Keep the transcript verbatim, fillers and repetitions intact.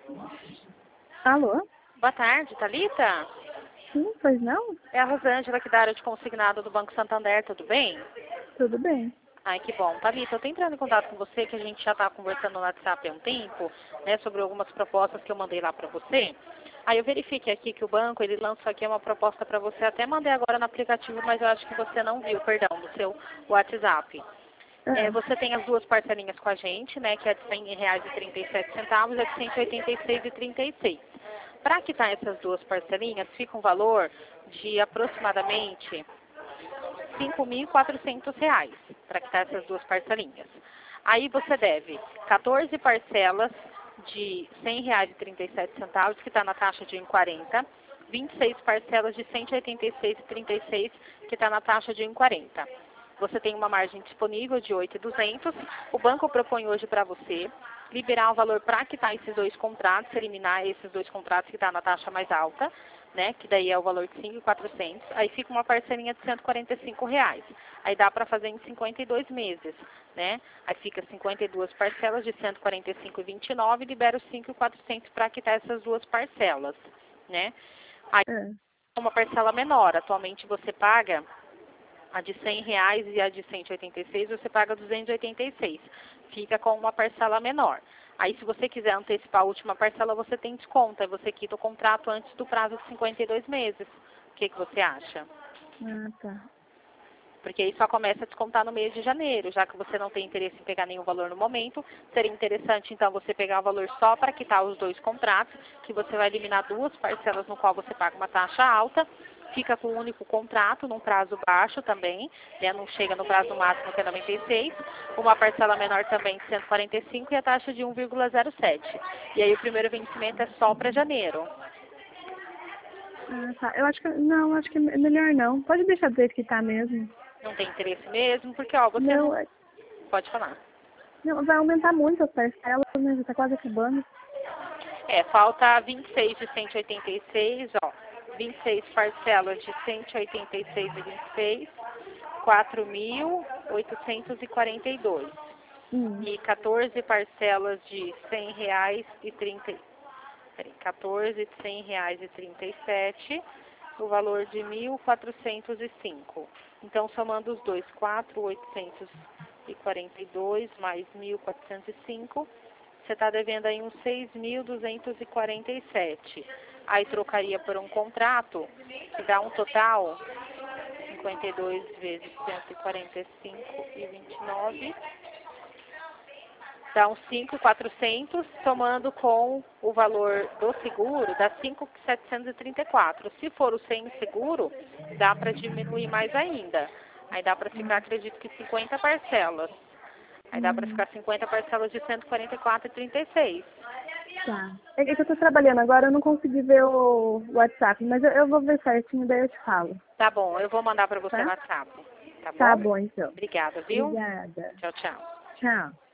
Alô? Boa tarde, Thalita? Sim, pois não? É a Rosângela aqui da área de consignado do Banco Santander, tudo bem? Tudo bem. Ai, que bom. Thalita, eu tô entrando em contato com você, que a gente já tá conversando no WhatsApp há um tempo, né, sobre algumas propostas que eu mandei lá para você. Aí eu verifiquei aqui que o banco, ele lançou aqui uma proposta para você, até mandei agora no aplicativo, mas eu acho que você não viu, perdão, no seu WhatsApp. É, Ah, você tem as duas parcelinhas com a gente, né, que é de cem reais e trinta e sete centavos e a de cento e oitenta e seis reais e trinta e seis centavos. Para quitar essas duas parcelinhas, fica um valor de aproximadamente cinco mil e quatrocentos reais para quitar essas duas parcelinhas. Aí você deve quatorze parcelas de cem reais e trinta e sete centavos, que está na taxa de um e quarenta, vinte e seis parcelas de cento e oitenta e seis reais e trinta e seis centavos, que está na taxa de um e quarenta. Você tem uma margem disponível de oito mil e duzentos. O banco propõe hoje para você liberar o valor para quitar esses dois contratos, eliminar esses dois contratos que estão na taxa mais alta, né, que daí é o valor de cinco mil e quatrocentos. Aí fica uma parcelinha de cento e quarenta e cinco reais. Aí dá para fazer em cinquenta e dois meses, né? Aí fica cinquenta e duas parcelas de cento e quarenta e cinco reais e vinte e nove centavos e libera os cinco mil e quatrocentos para quitar essas duas parcelas, né? Aí ah, uma parcela menor. Atualmente você paga a de cem reais e a de cento e oitenta e seis, você paga duzentos e oitenta e seis. Fica com uma parcela menor. Aí, se você quiser antecipar a última parcela, você tem desconto. Aí você quita o contrato antes do prazo de cinquenta e dois meses. O que, que você acha? ah, tá. Porque aí só começa a descontar no mês de janeiro, já que você não tem interesse em pegar nenhum valor no momento. Seria interessante, então, você pegar o valor só para quitar os dois contratos, que você vai eliminar duas parcelas no qual você paga uma taxa alta. Fica com um único contrato, num prazo baixo também, né? Não chega no prazo máximo, que é noventa e seis. Uma parcela menor também de cento e quarenta e cinco e a taxa de um vírgula zero sete. E aí o primeiro vencimento é só para janeiro. Ah, tá. Eu acho que, não, acho que é melhor não. Pode deixar do jeito que tá mesmo. Não tem interesse mesmo, porque, ó, você Não, não... é- Pode falar. não, vai aumentar muito as parcelas, né? Já tá quase acabando. É, falta vinte e seis de cento e oitenta e seis, ó. vinte e seis parcelas de cento e oitenta e seis e vinte e seis, quatro mil oitocentos e quarenta e dois. Hum. E quatorze parcelas de cem reais e trinta, peraí, quatorze de cem reais e trinta e sete, o valor de mil quatrocentos e cinco. Então, somando os dois, quatro mil oitocentos e quarenta e dois mais mil quatrocentos e cinco, você está devendo aí uns seis mil duzentos e quarenta e sete. Aí trocaria por um contrato, que dá um total, cinquenta e dois vezes cento e quarenta e cinco e vinte e nove, dá uns cinco mil e quatrocentos, somando com o valor do seguro, dá cinco mil setecentos e trinta e quatro. Se for o sem seguro, dá para diminuir mais ainda. Aí dá para ficar, acredito que cinquenta parcelas. Aí dá para Hum. ficar cinquenta parcelas de cento e quarenta e quatro e trinta e seis. Tá. É que eu tô trabalhando agora, eu não consegui ver o WhatsApp, mas eu, eu vou ver certinho, daí eu te falo, Tá bom, eu vou mandar para você no tá? WhatsApp. Tá Tá bom? bom, então. Obrigada, viu? Obrigada. Tchau, tchau. Tchau.